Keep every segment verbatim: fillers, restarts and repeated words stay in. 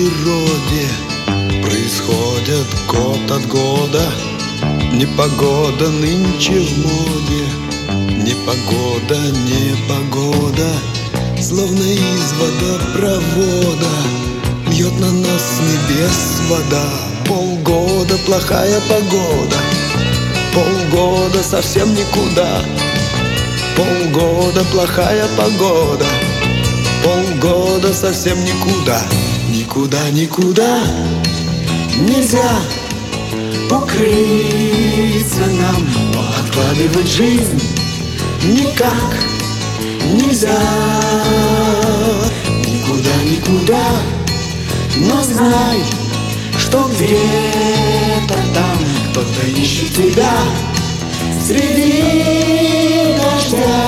природе происходят год от года. Непогода нынче в моде, непогода, непогода, словно из водопровода льет на нас с небес вода. Полгода плохая погода, полгода совсем никуда. Полгода плохая погода, полгода совсем никуда. Никуда, никуда нельзя укрыться нам, но откладывать жизнь никак нельзя. Никуда, никуда, но знай, что где-то там кто-то ищет тебя среди дождя.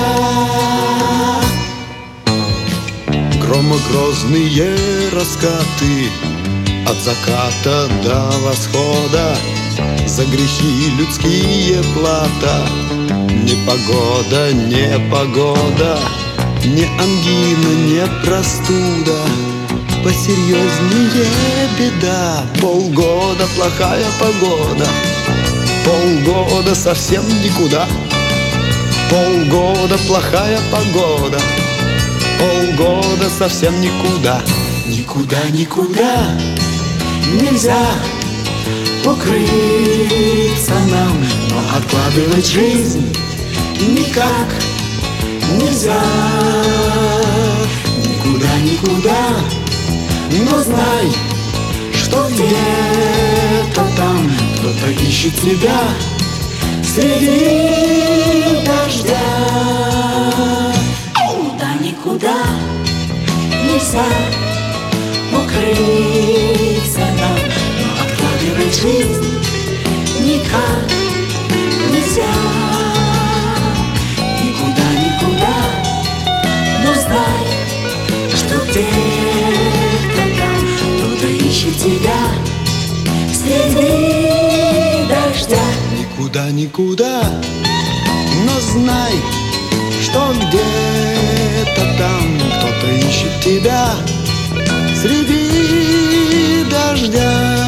Громогрозные раскаты от заката до восхода, за грехи людские плата. Непогода, непогода, не ангина, не простуда, посерьезнее беда. Полгода плохая погода, полгода совсем никуда. Полгода плохая погода, полгода совсем никуда. Никуда, никуда нельзя укрыться нам, но откладывать жизнь никак нельзя. Никуда, никуда, но знай, что где-то там кто-то ищет тебя среди дождя. Никуда, никуда нельзя укрыться нам, но откладывать жизнь никак нельзя. Никуда, никуда, но знай, что где-то там кто-то ищет тебя среди дождя. Никуда, никуда, но знай, что где-то там кто-то ищет тебя среди дождя.